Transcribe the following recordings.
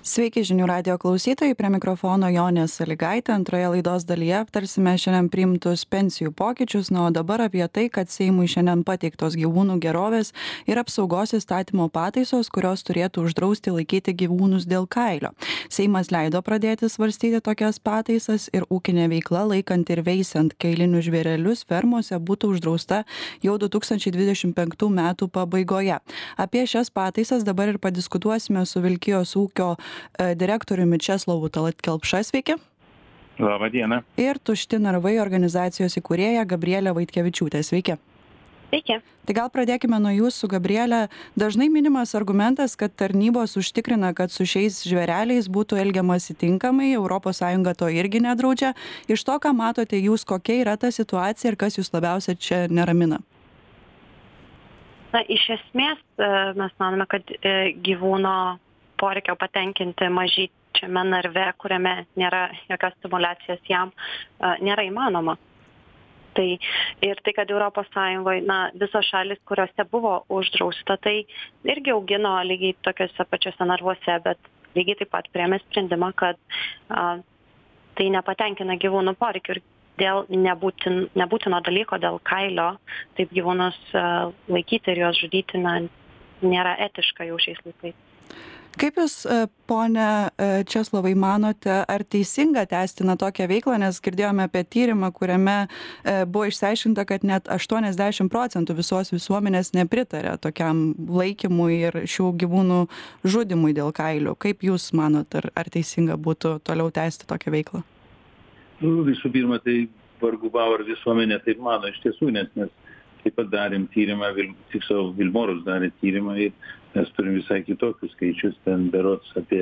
Sveiki žinių radijo klausytojai, prie mikrofono Jonė Sąlygaitė. Antroje laidos dalyje aptarsime šiandien priimtus pensijų pokyčius, o dabar apie tai, kad Seimui šiandien pateiktos gyvūnų gerovės ir apsaugos įstatymo pataisos, kurios turėtų uždrausti laikyti gyvūnus dėl kailio. Seimas leido pradėti svarstyti tokias pataisas ir ūkinė veikla laikant ir veisiant kailinius žvėrelius fermose būtų uždrausta jau 2025 metų pabaigoje. Apie šias pataisas dabar ir padiskutuosime su Vilkijos ūkio direktoriumi Česlovu Tallat Kelpša, sveiki. Labą dieną. Ir Tušti narvai organizacijos įkūrėja Gabrielė Vaitkevičiūtė, sveiki. Sveiki. Tai gal pradėkime nuo jūsų, Gabrielė. Dažnai minimas argumentas, kad tarnybos užtikrina, kad su šiais žvėreliais būtų elgiamasi tinkamai, ES to irgi nedraudžia. Iš to, ką matote jūs, kokia yra ta situacija ir kas jūs labiausiai čia neramina? Na, iš esmės mes manome, kad gyvūno poreikio patenkinti mažyčiame narve, kuriame nėra jokios stimulacijos jam, nėra įmanoma. Ir tai, kad ES, visos šalis, kuriuose buvo uždrausta, tai irgi augino lygiai tokiuose pačiuose narvuose, bet lygiai taip pat priėmė sprendimą, kad tai nepatenkina gyvūnų poreikių ir dėl nebūtino dalyko, dėl kailio, taip gyvūnus laikyti ir juos žudyti nėra etiška jau šiais laikais. Kaip jūs, pone Česlovai, manote, ar teisinga tęsti tokią veiklą, nes girdėjome apie tyrimą, kuriame buvo išsiaiškinta, kad net 80% visos visuomenės nepritarė tokiam laikymui ir šių gyvūnų žudimui dėl kailių. Kaip jūs manot, ar teisinga būtų toliau tęsti tokią veiklą? Visų pirma, tai vargu bau ar visuomenė taip mano iš tiesų, nes mes taip pat darėm tyrimą, tiksliau Vilmorus darė tyrimą ir mes turim visai kitokius skaičius, ten berods apie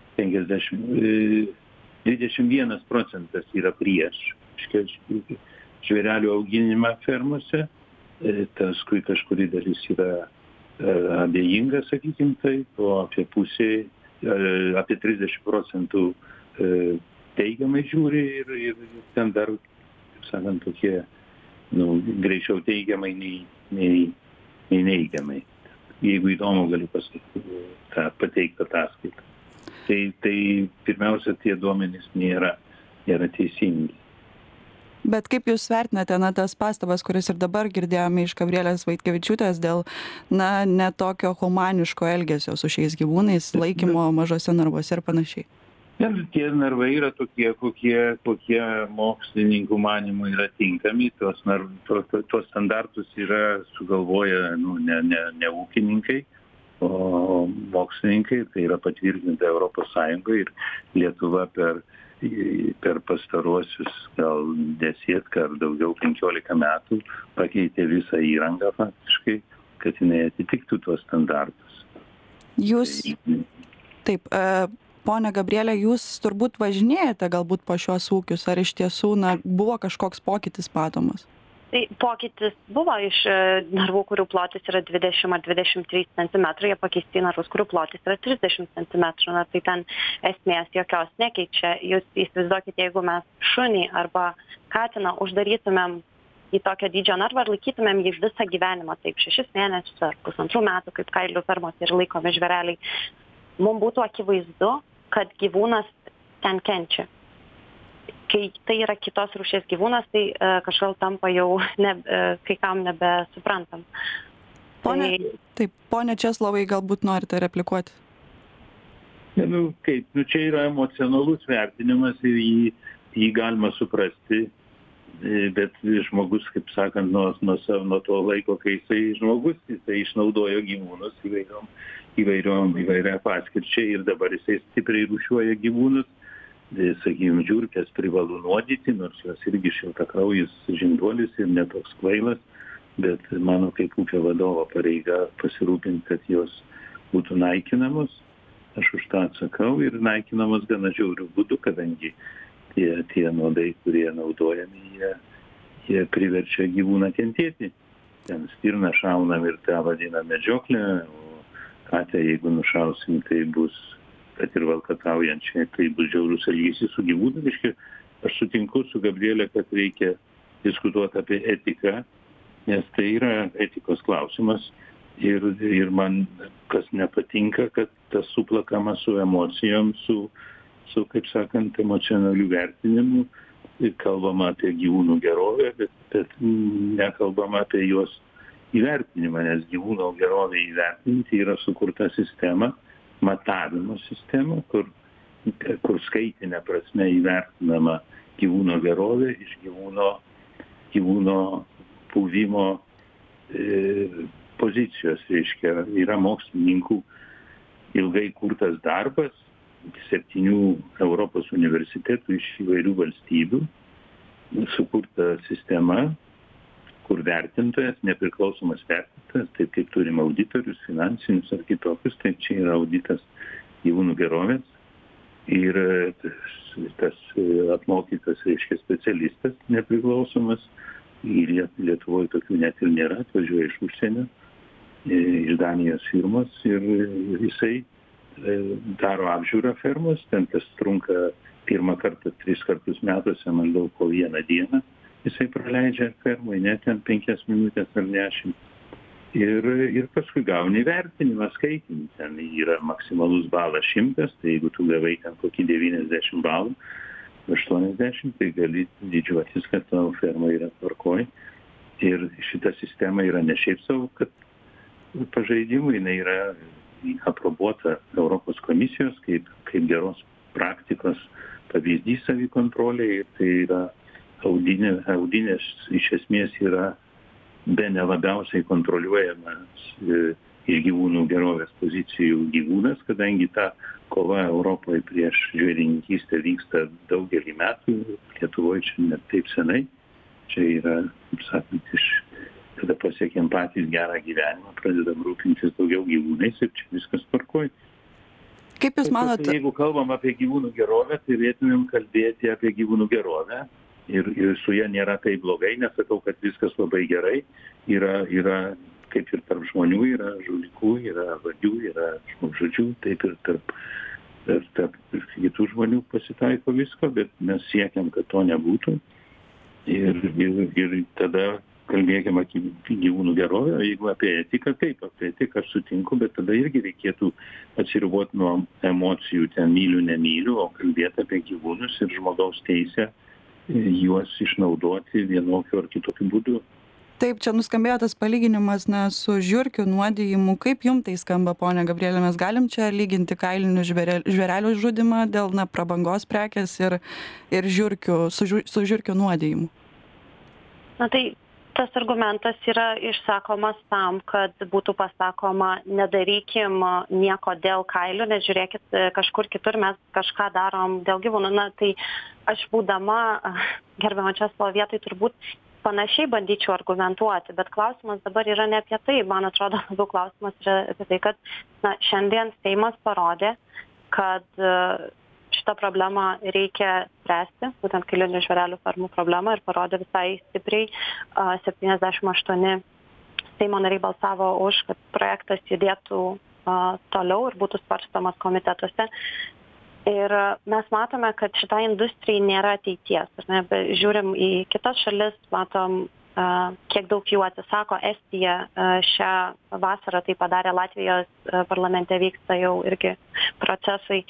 21% yra prieš žvėrelių auginimą fermose, paskui kažkuri dalis yra abejinga, sakykim taip, o apie pusė, apie 30% teigiamai žiūri ir ten dar, kaip sakant, tokie, greičiau teigiamai nei neigiamai. Jeigu įdomu, galiu pasakyti, pateikti ataskaitą. Tai pirmiausia, tie duomenys nėra teisingi. Bet kaip jūs vertinate tas pastabas, kuris ir dabar girdėjome iš Gabrielės Vaitkevičiūtės dėl ne tokio humaniško elgesio su šiais gyvūnais, laikymo mažose narvuose ir panašiai? Tie narvai yra tokie, kokie mokslininkų manymų yra tinkami. Tuos standartus yra sugalvoję ne ūkininkai, o mokslininkai. Tai yra patvirtinta ES ir Lietuva per pastaruosius gal 10 ar daugiau 15 metų pakeitė visą įrangą faktiškai, kad jinai atitiktų tuos standartus. Jūs taip. Pone Gabrielė, jūs turbūt važinėjate galbūt po šiuos ūkius, ar iš tiesų buvo kažkoks pokytis matomas? Tai pokytis buvo iš narvų, kurių plotis yra 20 ar 23 cm, jie pakeisti į narvus, kurių plotis yra 30 cm. Tai ten esmės jokios nekeičia. Jūs įsivaizduokite, jeigu mes šunį arba katiną uždarytumėm į tokio dydžio narvą ir laikytumėm jį visą gyvenimą, taip 6 mėnesius ar 1,5 metų, kaip kailių fermose ir laikomi žvėreliai, mums būtų akivaizdu, kad gyvūnas ten kenčia. Kai tai yra kitos rūšies gyvūnas, tai kažkaip tampa jau kai kam nebesuprantam. Pone Česlovai, galbūt norite replikuoti? Čia yra emocionalus vertinimas ir jį galima suprasti, bet žmogus, kaip sakant, nuo to laiko, kai jisai žmogus, jisai išnaudojo gyvūnus įvairią paskirčiai ir dabar jisai stipriai rūšiuoja gyvūnus. Sakykime, žiurkės privalu nuodyti, nors jos irgi šiltakraujis žinduolis ir netoks kvailas, bet mano kaip ūkio vadovo pareiga pasirūpinti, kad jos būtų naikinamos. Aš už tą atsakau ir naikinamos gana žiauriu būdu, kadangi tie nuodai, kurie naudojami, jie priverčia gyvūną kentėti. Ten stirną šaunam ir tą vadina medžioklę, o katę, jeigu nušausim, tai bus, kad ir valkataujančiai, tai bus žiaurus elgesys su gyvūnu. Aš sutinku su Gabrielė, kad reikia diskutuoti apie etiką, nes tai yra etikos klausimas. Ir man kas nepatinka, kad tas suplakama su emocijom, su kaip sakant, emocionaliu vertinimu. Ir kalbama apie gyvūnų gerovę, bet nekalbama apie juos įvertinimą, nes gyvūno gerovę įvertinti yra sukurta sistema, matavimo sistema, kur skaitinė prasme įvertinama gyvūno gerovė iš gyvūno buvimo pozicijos. Reiškia, yra mokslininkų ilgai kurtas darbas 7 Europos universitetų iš įvairių valstybių, sukurta sistema, kur vertintojas, nepriklausomas vertintojas, taip kaip turim auditorius, finansinius ar kitokius, tai čia yra auditas gyvūnų gerovės. Ir tas apmokytas, reiškia, specialistas nepriklausomas, ir Lietuvoje tokių net ir nėra, atvažiuoja iš užsienio, iš Danijos firmos, ir jisai daro apžiūrą fermos, ten tas trunka pirmą kartą 3 kartus metuose maždaug po 1 dieną, jisai praleidžia fermoj, net ten 5 minutės ar 10. Ir paskui gauni vertinimą, skaitinį, ten yra maksimalus balas 100, tai jeigu tu gavai ten kokį 90 balų, 80, tai gali didžiuotis, kad tavo ferma yra tvarkoj. Ir šita sistema yra ne šiaip savo, kad pažeidimų, jinai yra aprobuota Europos komisijos kaip geros praktikos pavyzdys savikontroliai. Tai yra audinės iš esmės yra bene labiausiai kontroliuojamas iš gyvūnų gerovės pozicijų gyvūnas, kadangi ta kova Europoje prieš žvėrininkystę vyksta daugelį metų, Lietuvoje čia net taip senai. Čia yra, kaip sakant, kada pasiekėm patys gerą gyvenimą, pradedam rūpintis daugiau gyvūnais ir čia viskas tvarkoj. Kaip Jūs manote? Jeigu kalbam apie gyvūnų gerovę, tai turėtumėm kalbėti apie gyvūnų gerovę ir su ja nėra taip blogai, nesakau, kad viskas labai gerai. Yra kaip ir tarp žmonių, yra žulikų, yra vagių, yra žmogžudžių, taip ir tarp kitų žmonių pasitaiko visko, bet mes siekiam, kad to nebūtų. Ir tada kalbėkime apie gyvūnų gerovę. Jeigu apie etiką, taip, apie etiką aš sutinku, bet tada irgi reikėtų atsiriboti nuo emocijų, ten myliu, nemyliu, o kalbėti apie gyvūnus ir žmogaus teisę juos išnaudoti vienokiu ar kitokiu būdu. Taip, čia nuskambėjo tas palyginimas su žiurkių nuodijimu. Kaip jums tai skamba, ponia Gabrielė? Mes galim čia lyginti kailinių žvėrelių žudimą dėl prabangos prekės ir su žiurkių nuodijimu? Na tai tas argumentas yra išsakomas tam, kad būtų pasakoma, nedarykim nieko dėl kailių, nes žiūrėkit, kažkur kitur mes kažką darom dėl gyvūnų. Na tai aš būdama gerbiamo Česlovo vietoj turbūt panašiai bandyčiau argumentuoti, bet klausimas dabar yra ne apie tai. Man atrodo, labiau klausimas yra apie tai, kad šiandien Seimas parodė, kad šitą problemą reikia spręsti, būtent kailinių žvėrelių fermų problemą, ir parodė visai stipriai. 78 Seimo nariai balsavo už, kad projektas judėtų toliau ir būtų svarstomas komitetuose. Ir mes matome, kad šitai industrijai nėra ateities. Žiūrim į kitas šalis, matom, kiek daug jų atsisako. Estija šią vasarą tai padarė, Latvijos parlamente vyksta jau irgi procesai.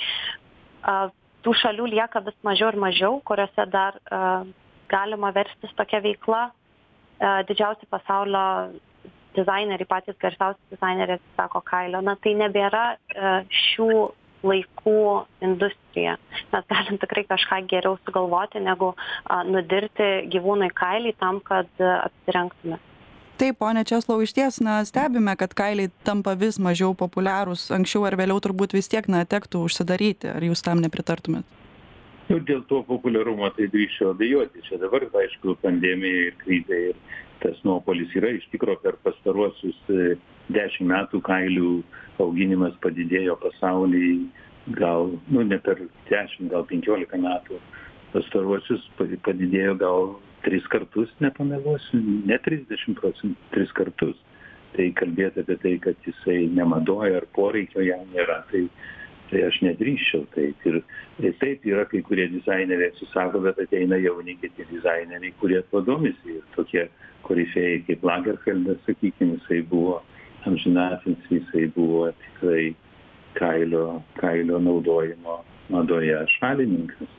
Tų šalių lieka vis mažiau ir mažiau, kuriuose dar galima verstis tokia veikla. Didžiausi pasaulio dizaineriai, patys garsiausi dizaineriai atsisako kailio. Na tai nebėra šių laikų industrija. Mes galim tikrai kažką geriau sugalvoti, negu nudirti gyvūnui kailį tam, kad apsirengtume. Taip, ponė Česlovai, išties stebime, kad kailiai tampa vis mažiau populiarūs. Anksčiau ar vėliau turbūt vis tiek tektų užsidaryti. Ar jūs tam nepritartumėt? Dėl to populiarumo tai drįsčiau abejoti. Čia dabar, aišku, pandemija ir krizė ir tas nuopolis yra. Iš tikro per pastaruosius 10 metų kailių auginimas padidėjo pasaulyje, gal, ne per 10, gal 15 metų. Pastaruosius padidėjo gal 3 kartus, nepameluosiu, ne 30%, 3 kartus. Tai kalbėti apie tai, kad jisai nemadoja ar poreikio jam nėra, tai aš nedrįsčiau. Ir taip yra kai kurie dizaineriai atsisako, bet ateina jauni kiti dizaineriai, kurie tuo domisi. Ir tokie korifėjai kaip Lagerfeldas, sakykime, jisai buvo amžinatilsį jisai buvo tikrai kailio naudojimo madoje šalininkas.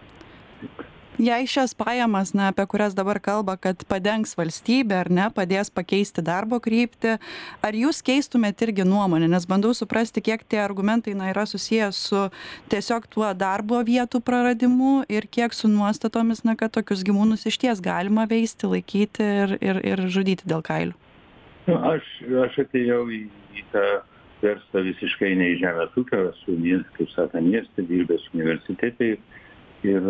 Jei šias pajamas, apie kurias dabar kalba, kad padengs valstybė ar ne, padės pakeisti darbo kryptį, ar jūs keistumėt irgi nuomonę, nes bandau suprasti, kiek tie argumentai yra susijęs su tiesiog tuo darbo vietų praradimu ir kiek su nuostatomis, kad tokius gyvūnus išties galima veisti, laikyti ir žudyti dėl kailių. Aš atėjau į tą verslą visiškai ne iš žemės ūkio, esu, kaip sakant, mieste dirbęs universitete ir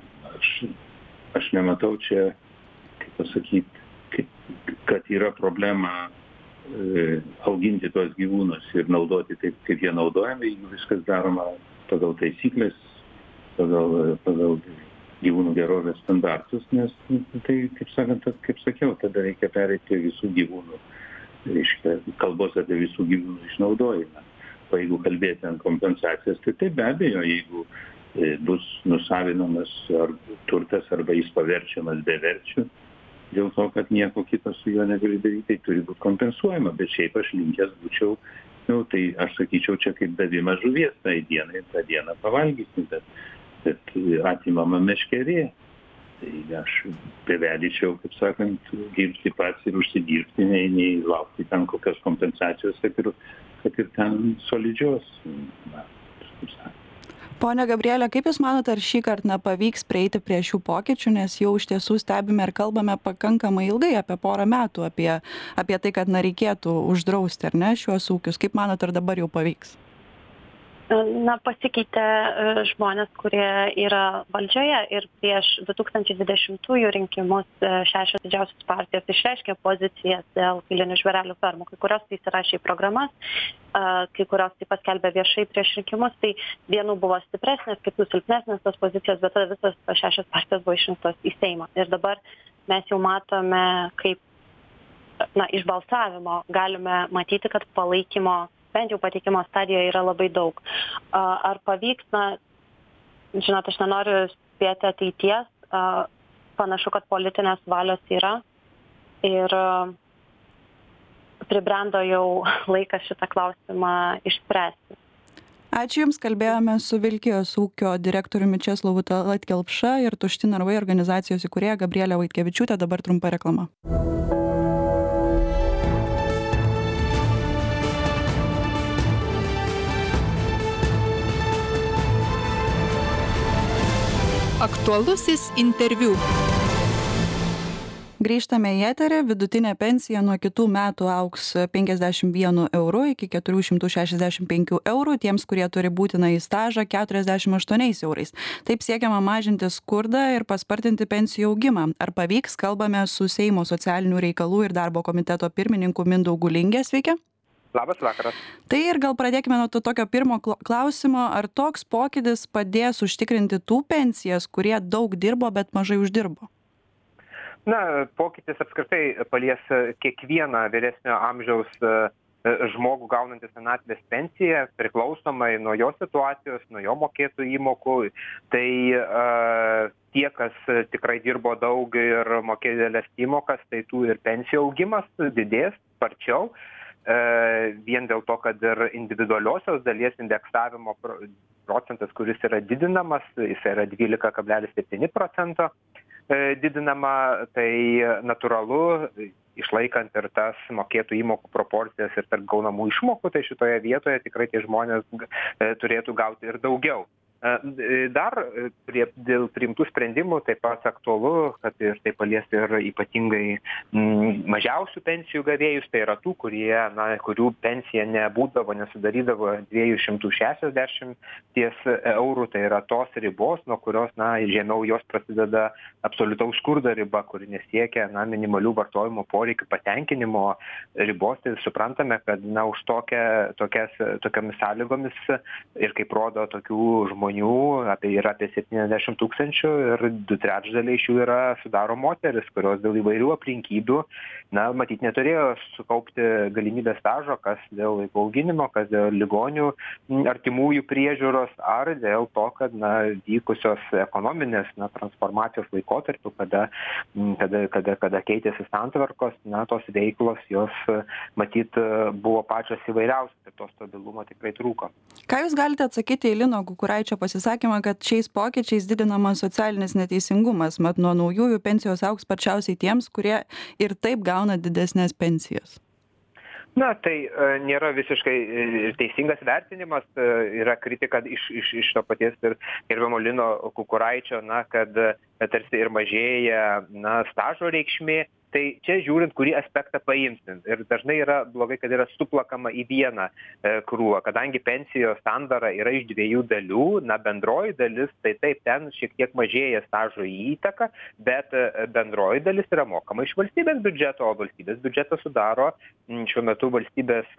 aš nematau čia, kaip pasakyti, kad yra problema auginti tuos gyvūnus ir naudoti taip, kaip jie naudojami, jeigu viskas daroma pagal taisyklės, pagal gyvūnų gerovės standartus, nes tai, kaip sakiau, tada reikia pereiti prie visų gyvūnų, reiškia, kalbos apie visų gyvūnų išnaudojimą. O jeigu kalbėti ant kompensacijas, tai be abejo, jeigu bus nusavinamas ar turtas arba jis paverčiamas beverčiu, dėl to, kad nieko kito su juo negali daryti, tai turi būti kompensuojama, bet šiaip aš linkęs būčiau, tai aš sakyčiau, čia kaip davimas žuvies tai dienai, tą dieną pavalgysim, bet atimama meškerė. Tai aš bevelyčiau, kaip sakant, dirbti pats ir užsidirbti, nei laukti ten kokios kompensacijos, kad ir ten solidžios. Kaip sakant. Pone Gabriele, kaip Jūs manote, ar šį kartą pavyks prieiti prie šių pokyčių, nes jau iš tiesų stebime ir kalbame pakankamai ilgai, apie porą metų, apie tai, kad reikėtų uždrausti, ar ne, šiuos ūkius. Kaip manote, ar dabar jau pavyks? Pasikeitė žmonės, kurie yra valdžioje ir prieš 2020 rinkimus 6 didžiausios partijos išreiškė pozicijas dėl kailinių žvėrelių fermų. Kai kurios tai įsirašė į programas, kai kurios tai paskelbė viešai prieš rinkimus, tai vienų buvo stipresnės, kitų silpnesnės tos pozicijos, bet tada visos 6 partijos buvo išrinktos į Seimą. Ir dabar mes jau matome, kaip iš balsavimo galime matyti, kad palaikymo bent jau pateikimo stadijoje yra labai daug. Ar pavyks, žinot, aš nenoriu spėti ateities, panašu, kad politinės valios yra ir pribrendo jau laikas šitą klausimą išspręsti. Ačiū Jums, kalbėjome su Vilkijos ūkio direktoriumi Česlovu Tallat Kelpša ir Tušti narvai organizacijos įkūrėja Gabrielė Vaitkevičiūtė. Dabar trumpa reklama. Aktualusis interviu. Grįžtame į eterį. Vidutinė pensija nuo kitų metų augs 51 eurų iki 465 eurų, tiems, kurie turi būtinąjį stažą 48 eurais. Taip siekiama mažinti skurdą ir paspartinti pensijų augimą. Ar pavyks? Kalbame su Seimo socialinių reikalų ir darbo komiteto pirmininku Mindaugu Linge. Sveiki. Labas vakaras. Tai ir gal pradėkime nuo tokio pirmo klausimo. Ar toks pokytis padės užtikrinti tų pensijas, kurie daug dirbo, bet mažai uždirbo? Pokytis apskritai palies kiekvieną vyresnio amžiaus žmogų gaunantį senatvės pensiją, priklausomai nuo jo situacijos, nuo jo mokėtų įmokų. Tai tie, kas tikrai dirbo daug ir mokė dideles įmokas, tai tų ir pensijų augimas didės sparčiau. Vien dėl to, kad ir individualiosios dalies indeksavimo procentas, kuris yra didinamas, jis yra 12,7% didinama, tai natūralu, išlaikant ir tas mokėtų įmokų proporcijas ir tarp gaunamų išmokų, tai šitoje vietoje tikrai tie žmonės turėtų gauti ir daugiau. Dar dėl priimtų sprendimų taip pat aktualu, kad ir tai palies ir ypatingai mažiausių pensijų gavėjus, tai yra tų, kurių pensija nesudarydavo 260 eurų, tai yra tos ribos, nuo kurios žemiau jos prasideda absoliutaus skurdo riba, kuri nesiekia minimalių vartojimo poreikių patenkinimo ribos. Tai suprantame, kad už tokiamis sąlygomis ir kaip rodo tokių žmonių žmonių, yra apie 70 tūkstančių ir 2/3 iš jų sudaro moteris, kurios dėl įvairių aplinkybių, matyt, neturėjo sukaupti galimybės stažo, kas dėl vaiko auginimo, kas dėl ligonių artimųjų priežiūros, ar dėl to, kad vykusios ekonominės transformacijos laikotarpiu, kada keitėsi santvarkos, tos veiklos, jos matyt buvo pačios įvairiausios ir to stabilumo tikrai trūko. Ką Jūs galite atsakyti į Lino Kukuraičio pasisakymą, kad šiais pokyčiais didinamas socialinis neteisingumas, mat nuo naujųjų pensijos augs sparčiausiai tiems, kurie ir taip gauna didesnės pensijas? Tai nėra visiškai teisingas vertinimas, yra kritika iš to paties ir gerbiamo Lino Kukuraičio, kad tarsi ir mažėja stažo reikšmė. Tai čia žiūrint, kurį aspektą paimsim. Ir dažnai yra blogai, kad yra suplakama į vieną krūvą, kadangi pensijos sandara yra iš 2 dalių, bendroji dalis, tai taip, ten šiek tiek mažėja stažo įtaka, bet bendroji dalis yra mokama iš valstybės biudžeto, o valstybės biudžetą sudaro šiuo metu valstybės,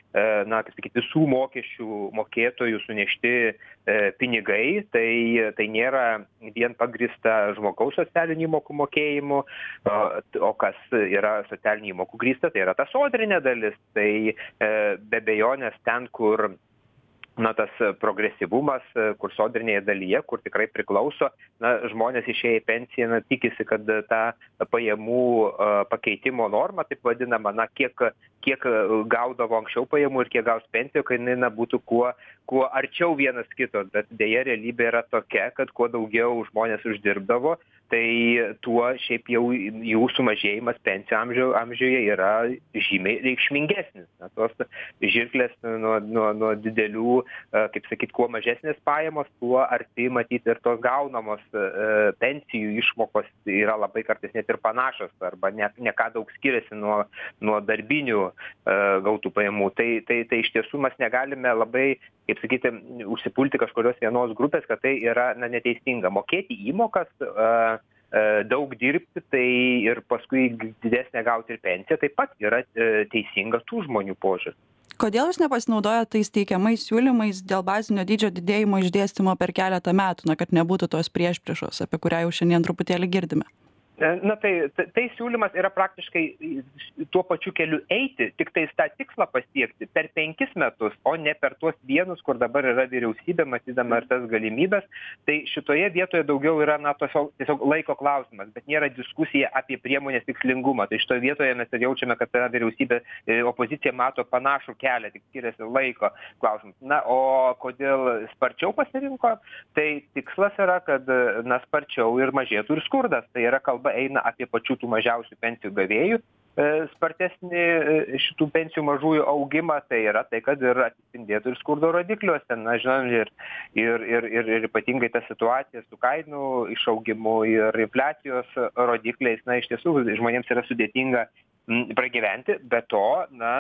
visų mokesčių mokėtojų sunešti pinigai, tai nėra vien pagrįsta žmogaus socialinių įmokų mokėjimu, o kas yra socialinių įmokų grįsta, tai yra ta sodrinė dalis. Tai be abejonės ten, kur tas progresyvumas, kur sodrinėje dalyje, kur tikrai priklauso, žmonės išėję į pensiją, tikisi, kad ta pajamų pakeitimo norma, taip vadinama, kiek gaudavo anksčiau pajamų ir kiek gaus pensijų, kad jinai būtų kuo arčiau vienas kito, bet dėja realybė yra tokia, kad kuo daugiau žmonės uždirbdavo, tai tuo šiaip jau jų sumažėjimas pensijų amžiuje yra žymiai reikšmingesnis. Tos žirklės nuo didelių, kuo mažesnės pajamos, tuo arti matyti ir tos gaunamos pensijų išmokos yra labai kartais net ir panašios arba ne ką daug skiriasi nuo darbinių gautų pajamų. Tai iš tiesų mes negalime labai, užsipulti kažkurios vienos grupės, kad tai yra neteisinga. Mokėti įmokas, daug dirbti, tai ir paskui didesnę gauti ir pensiją, taip pat yra teisinga tų žmonių požiūris. Kodėl Jūs nepasinaudojat tais teikiamais siūlymais dėl bazinio dydžio didėjimo išdėstymo per keletą metų, kad nebūtų tos priešpriešos, apie kurią jau šiandien truputėlį girdime? Tai siūlymas yra praktiškai tuo pačiu keliu eiti, tik tais tą tikslą pasiekti per 5 metus, o ne per tuos vienus, kur dabar yra vyriausybė, matydama ir tas galimybės. Tai šitoje vietoje daugiau yra tiesiog laiko klausimas, bet nėra diskusija apie priemonės tikslingumą. Tai šitoje vietoje mes ir jaučiame, kad ta vyriausybė, opozicija mato panašų kelią, tik skiriasi laiko klausimas. O kodėl sparčiau pasirinko? Tai tikslas yra, kad sparčiau ir mažėtų ir skurdas. Tai yra kalba eina apie pačių tų mažiausių pensijų gavėjų spartesnį šitų pensijų mažųjų augimą, tai yra tai, kad ir atsispindėtų ir skurdo rodikliuose. Žinom, ir ypatingai ta situacija su kainų išaugimu ir infliacijos rodikliais, iš tiesų žmonėms yra sudėtinga pragyventi, bet to,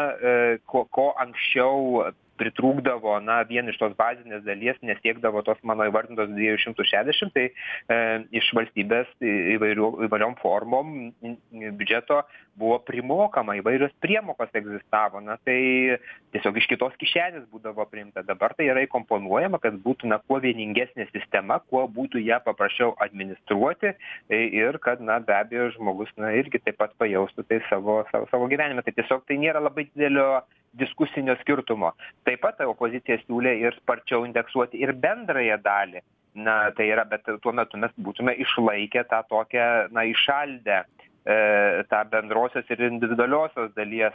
ko anksčiau pritrūkdavo, vien iš tos bazinės dalies nesiekdavo tos mano įvardintos 260, tai iš valstybės įvairiom formom biudžeto buvo primokama, įvairios priemokos egzistavo, tai tiesiog iš kitos kišenės būdavo priimta. Dabar tai yra įkomponuojama, kad būtų kuo vieningesnė sistema, kuo būtų ją paprasčiau administruoti ir kad, be abejo, žmogus irgi taip pat pajaustų tai savo gyvenime. Tai tiesiog tai nėra labai didelio diskusinio skirtumo. Taip pat opozicija siūlė ir sparčiau indeksuoti ir bendrąją dalį. Tai yra, bet tuo metu mes būtume išlaikę tą tokią, įšaldę tą bendrosios ir individualiosios dalies,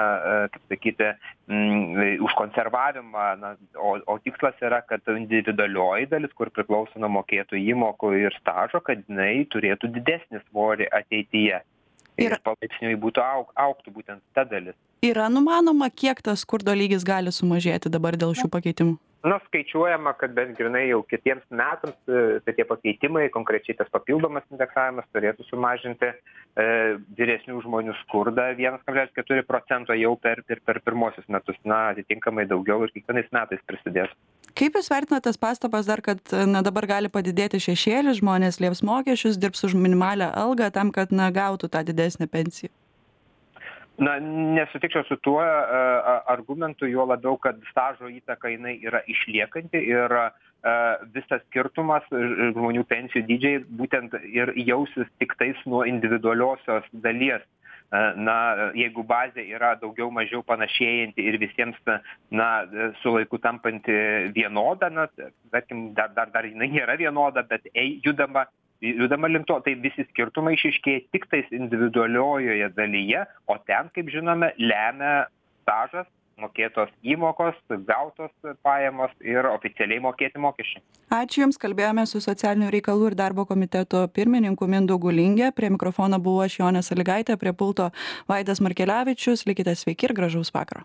užkonservavimą, o tikslas yra, kad individualioji dalis, kur priklauso nuo mokėtų įmokų ir stažo, kad jinai turėtų didesnį svorį ateityje. Ir palaipsniui augtų būtent ta dalis. Yra numanoma, kiek tas skurdo lygis gali sumažėti dabar dėl šių pakeitimų? Skaičiuojama, kad bent grinai jau kitiems metams tie pakeitimai, konkrečiai tas papildomas indeksavimas turėtų sumažinti vyresnių žmonių skurdą 1,4% jau per pirmosius metus. Atitinkamai daugiau ir kiekvienais metais prisidės. Kaip Jūs vertinate tas pastabas dar, kad dabar gali padidėti šešėlis, žmonės slėps mokesčius, dirbs už minimalią algą tam, kad gautų tą didesnę pensiją? Na, nesutikčiau su tuo argumentu, juo labiau, kad stažo įtaka jinai yra išliekanti ir visas skirtumas žmonių pensijų dydžiai būtent ir jausis tiktais nuo individualiosios dalies. Na, jeigu bazė yra daugiau mažiau panašėjanti ir visiems, na, su laiku tampanti vienoda, na, tarkim, dar jinai nėra vienoda, bet judama link to, tai visi skirtumai išryškėja tiktais individualiojoje dalyje, o ten, kaip žinome, lemia stažas, mokėtos įmokos, gautos pajamos ir oficialiai mokėti mokesčiai. Ačiū Jums, kalbėjome su socialinių reikalų ir darbo komiteto pirmininku Mindaugu Linge. Prie mikrofono buvo aš Jonė Salygaitė, prie pulto Vaidas Markelevičius. Likite sveiki ir gražaus vakaro.